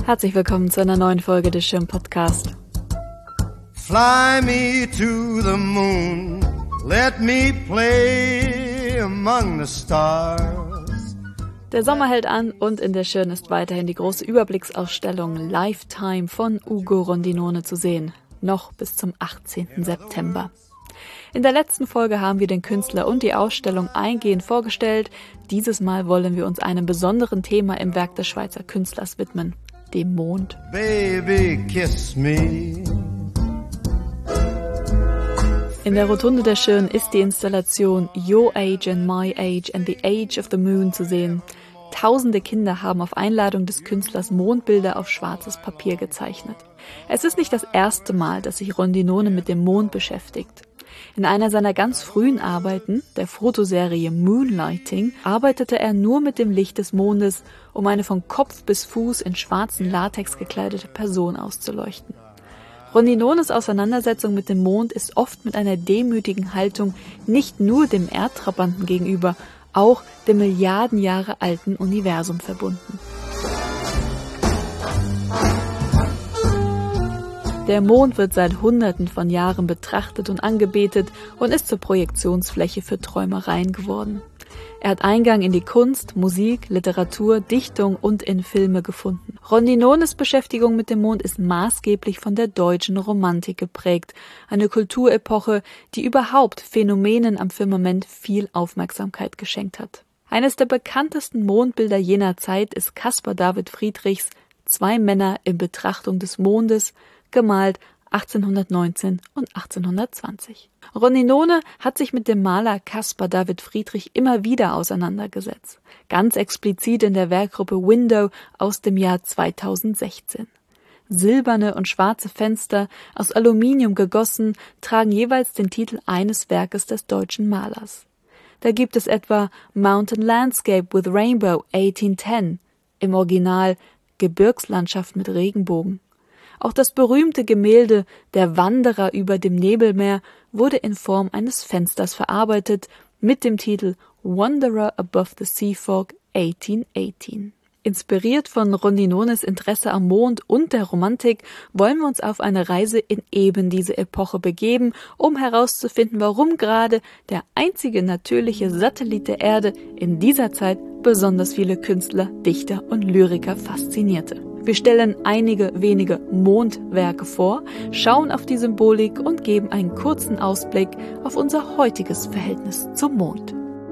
Herzlich willkommen zu einer neuen Folge des Schirm-Podcast. Fly me to the moon, let me play among the stars. Der Sommer hält an und in der Schirn ist weiterhin die große Überblicksausstellung Lifetime von Ugo Rondinone zu sehen, noch bis zum 18. September. In der letzten Folge haben wir den Künstler und die Ausstellung eingehend vorgestellt. Dieses Mal wollen wir uns einem besonderen Thema im Werk des Schweizer Künstlers widmen, dem Mond. Baby, kiss me. In der Rotunde der Schirn ist die Installation Your Age and My Age and the Age of the Moon zu sehen. Tausende Kinder haben auf Einladung des Künstlers Mondbilder auf schwarzes Papier gezeichnet. Es ist nicht das erste Mal, dass sich Rondinone mit dem Mond beschäftigt. In einer seiner ganz frühen Arbeiten, der Fotoserie Moonlighting, arbeitete er nur mit dem Licht des Mondes, um eine von Kopf bis Fuß in schwarzen Latex gekleidete Person auszuleuchten. Rondinones Auseinandersetzung mit dem Mond ist oft mit einer demütigen Haltung nicht nur dem Erdtrabanten gegenüber, auch dem Milliarden Jahre alten Universum verbunden. Der Mond wird seit Hunderten von Jahren betrachtet und angebetet und ist zur Projektionsfläche für Träumereien geworden. Er hat Eingang in die Kunst, Musik, Literatur, Dichtung und in Filme gefunden. Rondinones Beschäftigung mit dem Mond ist maßgeblich von der deutschen Romantik geprägt, eine Kulturepoche, die überhaupt Phänomenen am Firmament viel Aufmerksamkeit geschenkt hat. Eines der bekanntesten Mondbilder jener Zeit ist Caspar David Friedrichs Zwei Männer in Betrachtung des Mondes, gemalt 1819 und 1820. Rondinone hat sich mit dem Maler Caspar David Friedrich immer wieder auseinandergesetzt, ganz explizit in der Werkgruppe Window aus dem Jahr 2016. Silberne und schwarze Fenster, aus Aluminium gegossen, tragen jeweils den Titel eines Werkes des deutschen Malers. Da gibt es etwa Mountain Landscape with Rainbow 1810, im Original Gebirgslandschaft mit Regenbogen. Auch das berühmte Gemälde Der Wanderer über dem Nebelmeer wurde in Form eines Fensters verarbeitet mit dem Titel Wanderer Above the Sea Fog 1818. Inspiriert von Rondinones Interesse am Mond und der Romantik wollen wir uns auf eine Reise in eben diese Epoche begeben, um herauszufinden, warum gerade der einzige natürliche Satellit der Erde in dieser Zeit besonders viele Künstler, Dichter und Lyriker faszinierte. Wir stellen einige wenige Mondwerke vor, schauen auf die Symbolik und geben einen kurzen Ausblick auf unser heutiges Verhältnis zum Mond.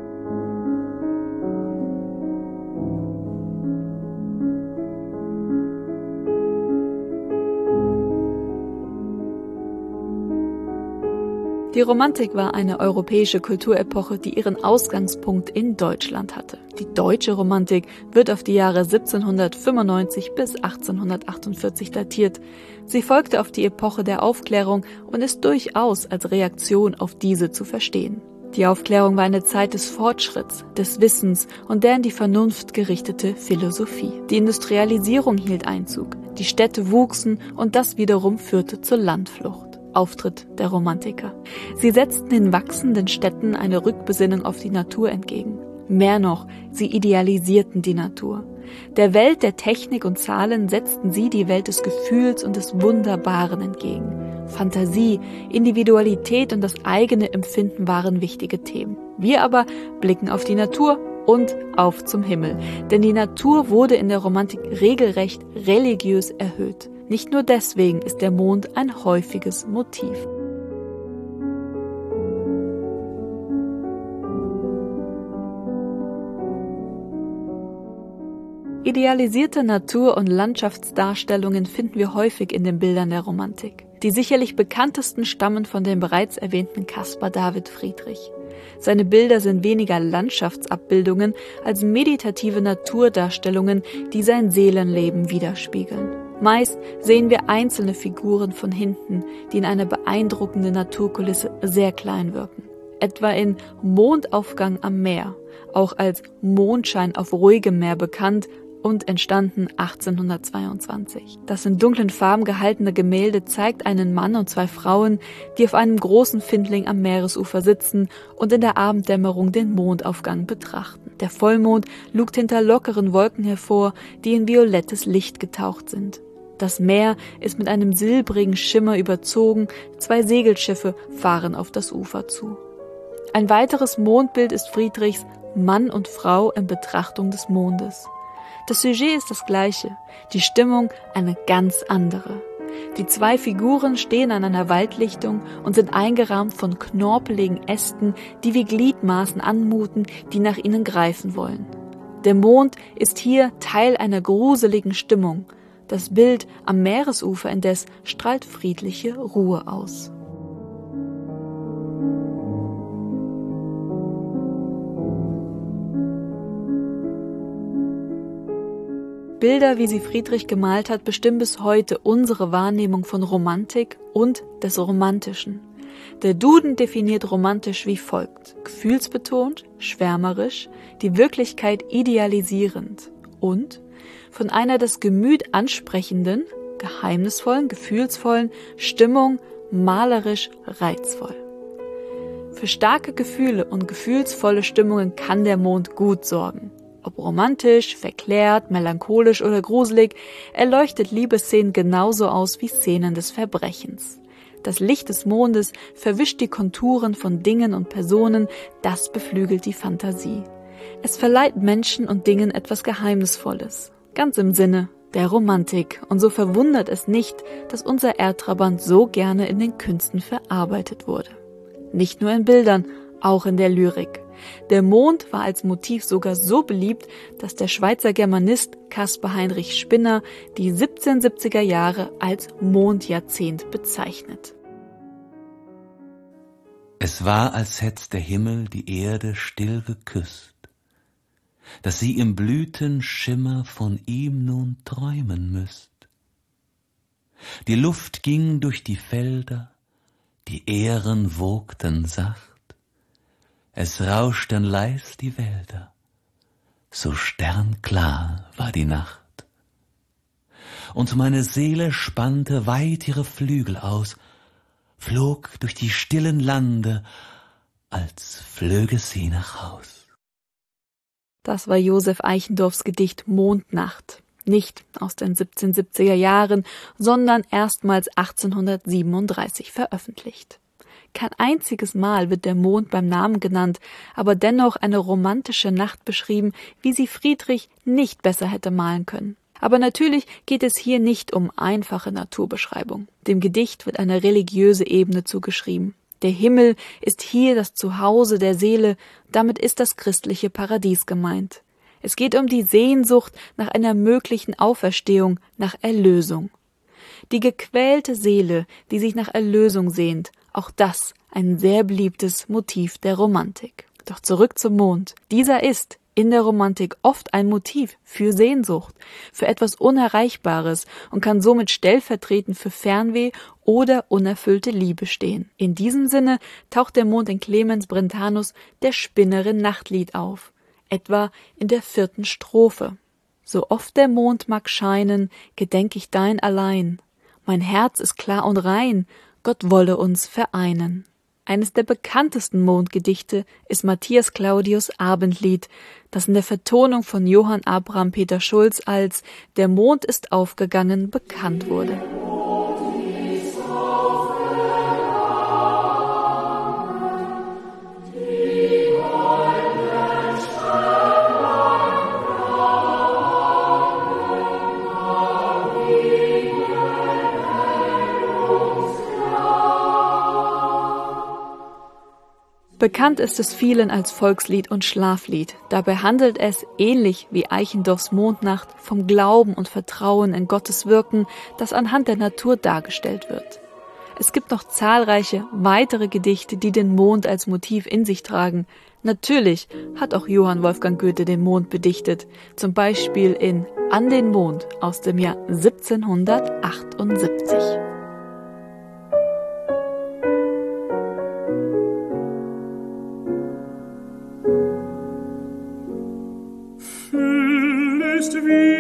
Die Romantik war eine europäische Kulturepoche, die ihren Ausgangspunkt in Deutschland hatte. Die deutsche Romantik wird auf die Jahre 1795 bis 1848 datiert. Sie folgte auf die Epoche der Aufklärung und ist durchaus als Reaktion auf diese zu verstehen. Die Aufklärung war eine Zeit des Fortschritts, des Wissens und der in die Vernunft gerichtete Philosophie. Die Industrialisierung hielt Einzug, die Städte wuchsen und das wiederum führte zur Landflucht. Auftritt der Romantiker. Sie setzten den wachsenden Städten eine Rückbesinnung auf die Natur entgegen. Mehr noch, sie idealisierten die Natur. Der Welt der Technik und Zahlen setzten sie die Welt des Gefühls und des Wunderbaren entgegen. Fantasie, Individualität und das eigene Empfinden waren wichtige Themen. Wir aber blicken auf die Natur und auf zum Himmel. Denn die Natur wurde in der Romantik regelrecht religiös erhöht. Nicht nur deswegen ist der Mond ein häufiges Motiv. Idealisierte Natur- und Landschaftsdarstellungen finden wir häufig in den Bildern der Romantik. Die sicherlich bekanntesten stammen von dem bereits erwähnten Caspar David Friedrich. Seine Bilder sind weniger Landschaftsabbildungen als meditative Naturdarstellungen, die sein Seelenleben widerspiegeln. Meist sehen wir einzelne Figuren von hinten, die in einer beeindruckenden Naturkulisse sehr klein wirken. Etwa in Mondaufgang am Meer, auch als Mondschein auf ruhigem Meer bekannt, und entstanden 1822. Das in dunklen Farben gehaltene Gemälde zeigt einen Mann und zwei Frauen, die auf einem großen Findling am Meeresufer sitzen und in der Abenddämmerung den Mondaufgang betrachten. Der Vollmond lugt hinter lockeren Wolken hervor, die in violettes Licht getaucht sind. Das Meer ist mit einem silbrigen Schimmer überzogen, zwei Segelschiffe fahren auf das Ufer zu. Ein weiteres Mondbild ist Friedrichs Mann und Frau in Betrachtung des Mondes. Das Sujet ist das gleiche, die Stimmung eine ganz andere. Die zwei Figuren stehen an einer Waldlichtung und sind eingerahmt von knorpeligen Ästen, die wie Gliedmaßen anmuten, die nach ihnen greifen wollen. Der Mond ist hier Teil einer gruseligen Stimmung. Das Bild am Meeresufer indes strahlt friedliche Ruhe aus. Bilder, wie sie Friedrich gemalt hat, bestimmen bis heute unsere Wahrnehmung von Romantik und des Romantischen. Der Duden definiert romantisch wie folgt: gefühlsbetont, schwärmerisch, die Wirklichkeit idealisierend und von einer das Gemüt ansprechenden, geheimnisvollen, gefühlsvollen Stimmung malerisch reizvoll. Für starke Gefühle und gefühlsvolle Stimmungen kann der Mond gut sorgen. Ob romantisch, verklärt, melancholisch oder gruselig, er leuchtet Liebesszenen genauso aus wie Szenen des Verbrechens. Das Licht des Mondes verwischt die Konturen von Dingen und Personen, das beflügelt die Fantasie. Es verleiht Menschen und Dingen etwas Geheimnisvolles, ganz im Sinne der Romantik. Und so verwundert es nicht, dass unser Erdtrabant so gerne in den Künsten verarbeitet wurde. Nicht nur in Bildern, auch in der Lyrik. Der Mond war als Motiv sogar so beliebt, dass der Schweizer Germanist Caspar Heinrich Spinner die 1770er Jahre als Mondjahrzehnt bezeichnet. Es war, als hätt der Himmel die Erde still geküsst, dass sie im Blütenschimmer von ihm nun träumen müsst. Die Luft ging durch die Felder, die Ähren wogten sacht, es rauschten leis die Wälder, so sternklar war die Nacht. Und meine Seele spannte weit ihre Flügel aus, flog durch die stillen Lande, als flöge sie nach Haus. Das war Josef Eichendorffs Gedicht Mondnacht. Nicht aus den 1770er Jahren, sondern erstmals 1837 veröffentlicht. Kein einziges Mal wird der Mond beim Namen genannt, aber dennoch eine romantische Nacht beschrieben, wie sie Friedrich nicht besser hätte malen können. Aber natürlich geht es hier nicht um einfache Naturbeschreibung. Dem Gedicht wird eine religiöse Ebene zugeschrieben. Der Himmel ist hier das Zuhause der Seele, damit ist das christliche Paradies gemeint. Es geht um die Sehnsucht nach einer möglichen Auferstehung, nach Erlösung. Die gequälte Seele, die sich nach Erlösung sehnt, auch das ein sehr beliebtes Motiv der Romantik. Doch zurück zum Mond. Dieser ist in der Romantik oft ein Motiv für Sehnsucht, für etwas Unerreichbares und kann somit stellvertretend für Fernweh oder unerfüllte Liebe stehen. In diesem Sinne taucht der Mond in Clemens Brentanos Der Spinnerin Nachtlied auf, etwa in der 4. Strophe. So oft der Mond mag scheinen, gedenk ich dein allein. Mein Herz ist klar und rein, Gott wolle uns vereinen. Eines der bekanntesten Mondgedichte ist Matthias Claudius' Abendlied, das in der Vertonung von Johann Abraham Peter Schulz als Der Mond ist aufgegangen bekannt wurde. Bekannt ist es vielen als Volkslied und Schlaflied. Dabei handelt es, ähnlich wie Eichendorffs Mondnacht, vom Glauben und Vertrauen in Gottes Wirken, das anhand der Natur dargestellt wird. Es gibt noch zahlreiche weitere Gedichte, die den Mond als Motiv in sich tragen. Natürlich hat auch Johann Wolfgang Goethe den Mond bedichtet, zum Beispiel in An den Mond aus dem Jahr 1778. Ist wie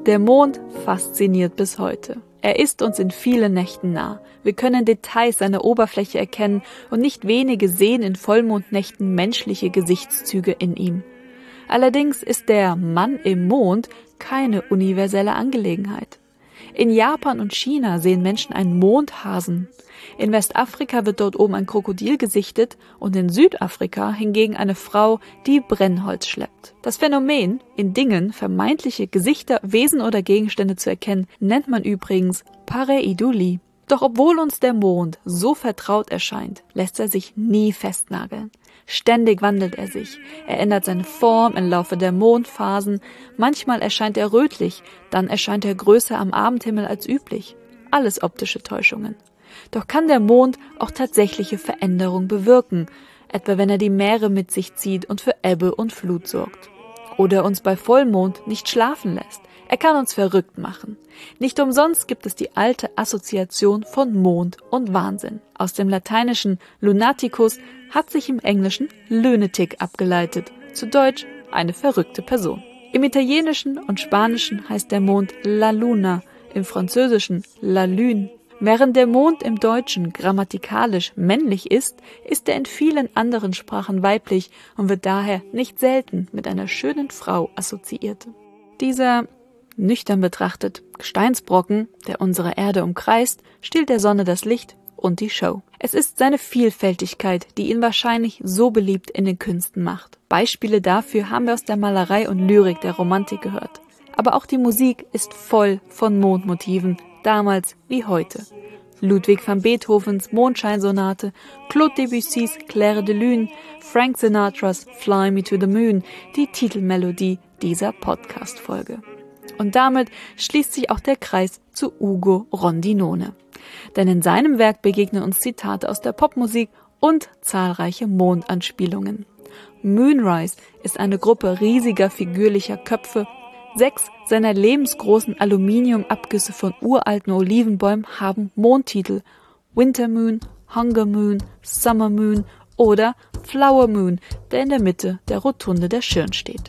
Der Mond fasziniert bis heute. Er ist uns in vielen Nächten nah. Wir können Details seiner Oberfläche erkennen und nicht wenige sehen in Vollmondnächten menschliche Gesichtszüge in ihm. Allerdings ist der Mann im Mond keine universelle Angelegenheit. In Japan und China sehen Menschen einen Mondhasen. In Westafrika wird dort oben ein Krokodil gesichtet und in Südafrika hingegen eine Frau, die Brennholz schleppt. Das Phänomen, in Dingen vermeintliche Gesichter, Wesen oder Gegenstände zu erkennen, nennt man übrigens Pareidolie. Doch obwohl uns der Mond so vertraut erscheint, lässt er sich nie festnageln. Ständig wandelt er sich. Er ändert seine Form im Laufe der Mondphasen. Manchmal erscheint er rötlich, dann erscheint er größer am Abendhimmel als üblich. Alles optische Täuschungen. Doch kann der Mond auch tatsächliche Veränderungen bewirken, etwa wenn er die Meere mit sich zieht und für Ebbe und Flut sorgt. Oder uns bei Vollmond nicht schlafen lässt. Er kann uns verrückt machen. Nicht umsonst gibt es die alte Assoziation von Mond und Wahnsinn. Aus dem lateinischen Lunaticus hat sich im Englischen Lunatic abgeleitet, zu Deutsch eine verrückte Person. Im Italienischen und Spanischen heißt der Mond La Luna, im Französischen La Lune. Während der Mond im Deutschen grammatikalisch männlich ist, ist er in vielen anderen Sprachen weiblich und wird daher nicht selten mit einer schönen Frau assoziiert. Dieser, nüchtern betrachtet, Gesteinsbrocken, der unsere Erde umkreist, stiehlt der Sonne das Licht und die Show. Es ist seine Vielfältigkeit, die ihn wahrscheinlich so beliebt in den Künsten macht. Beispiele dafür haben wir aus der Malerei und Lyrik der Romantik gehört. Aber auch die Musik ist voll von Mondmotiven, damals wie heute. Ludwig van Beethovens Mondscheinsonate, Claude Debussys Clair de Lune, Frank Sinatras Fly Me to the Moon, die Titelmelodie dieser Podcast-Folge. Und damit schließt sich auch der Kreis zu Ugo Rondinone. Denn in seinem Werk begegnen uns Zitate aus der Popmusik und zahlreiche Mondanspielungen. Moonrise ist eine Gruppe riesiger figürlicher Köpfe. 6 seiner lebensgroßen Aluminiumabgüsse von uralten Olivenbäumen haben Mondtitel: Winter Moon, Hunger Moon, Summer Moon oder Flower Moon, der in der Mitte der Rotunde der Schirn steht.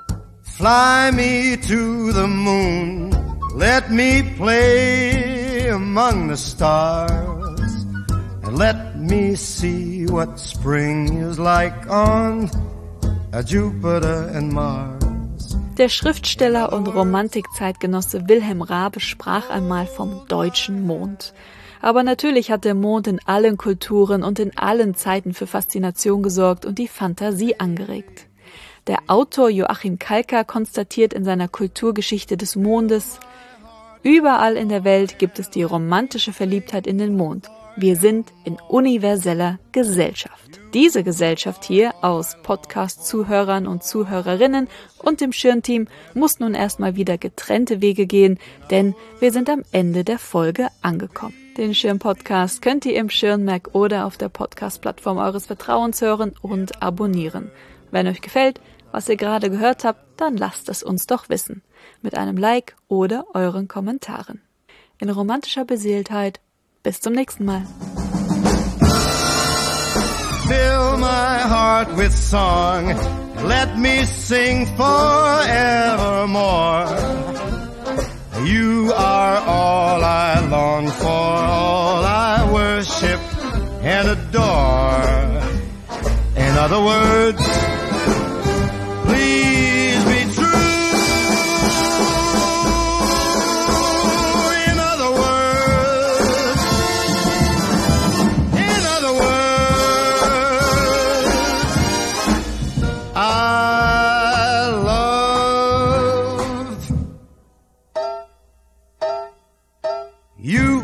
Fly me to the moon, let me play among the stars, and let me see what spring is like on Jupiter and Mars. Der Schriftsteller und Romantikzeitgenosse Wilhelm Raabe sprach einmal vom deutschen Mond. Aber natürlich hat der Mond in allen Kulturen und in allen Zeiten für Faszination gesorgt und die Fantasie angeregt. Der Autor Joachim Kalka konstatiert in seiner Kulturgeschichte des Mondes: Überall in der Welt gibt es die romantische Verliebtheit in den Mond. Wir sind in universeller Gesellschaft. Diese Gesellschaft hier aus Podcast-Zuhörern und Zuhörerinnen und dem Schirn-Team muss nun erstmal wieder getrennte Wege gehen, denn wir sind am Ende der Folge angekommen. Den Schirn-Podcast könnt ihr im Schirnmerk oder auf der Podcast-Plattform eures Vertrauens hören und abonnieren. Wenn euch gefällt, was ihr gerade gehört habt, dann lasst es uns doch wissen. Mit einem Like oder euren Kommentaren. In romantischer Beseeltheit. Bis zum nächsten Mal. Fill my heart with song, let me sing forevermore. You are all I long for, all I worship and adore. In other words, please be true. In other words, I love you.